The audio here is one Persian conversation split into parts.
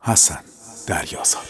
حسن دریازاد.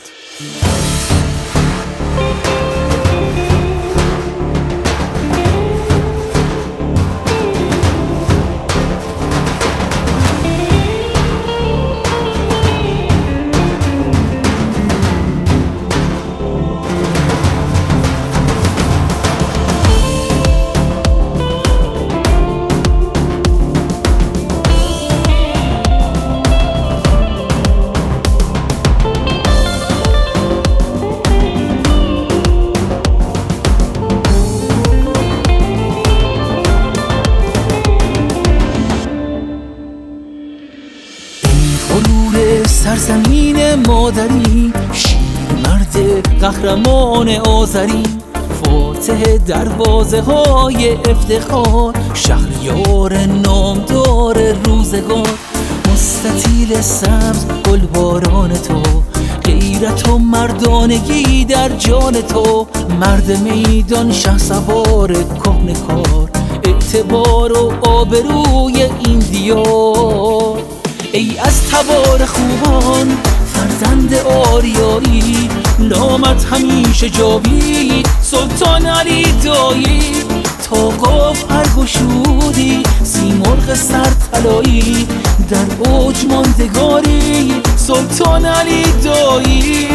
سرزمین مادری، شیرمرد قهرمان آذری، فاتح دروازه های افتخار، شهریار نامدار روزگار، مستطیل سبز گلباران تو، غیرت و مردانگی در جان تو، مرد میدان شهسوار کهنکار، اعتبار و آبروی این دیار. ای از تبار خوبان فرزند آریایی، نامت همیشه جاوید سلطان علی دایی. تا قاف پرگشودی سیمرغ سرطلایی، در اوج ماندگاری سلطان علی دایی.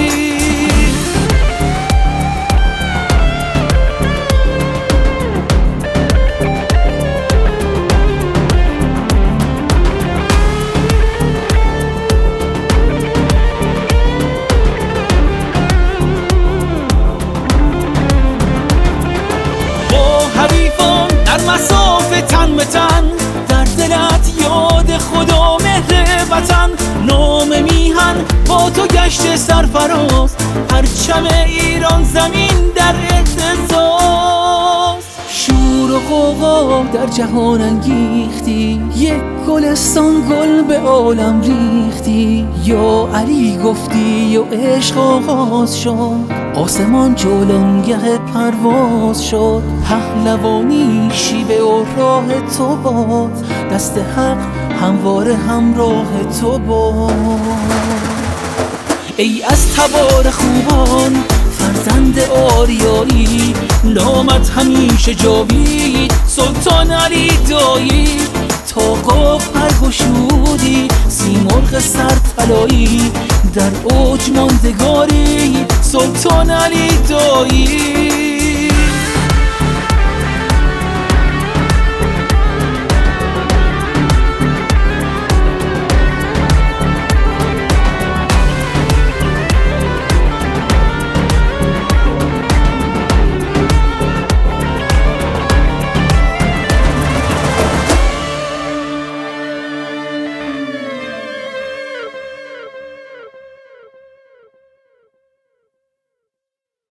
مسافه تن به تن، در دلت یاد خدا مهر وطن، نام میهن با تو گشت سرفراز، پرچم ایران زمین در اهتزاز. شور و غوغا در جهان انگیختی، یک گلستان گل به عالم ریختی. یا علی گفتی و عشق آغاز شد، آسمان جولانگه پرواز شد. پهلوانی شیوه و راه تو باد، دست حق همواره همراه تو باد. ای از تبار خوبان فرزند آریایی، نامت همیشه جاوید سلطان علی دایی. تا قاف پرگشودی سیمرغ سرطلایی، در اوج ماندگاری سلطان علی دایی.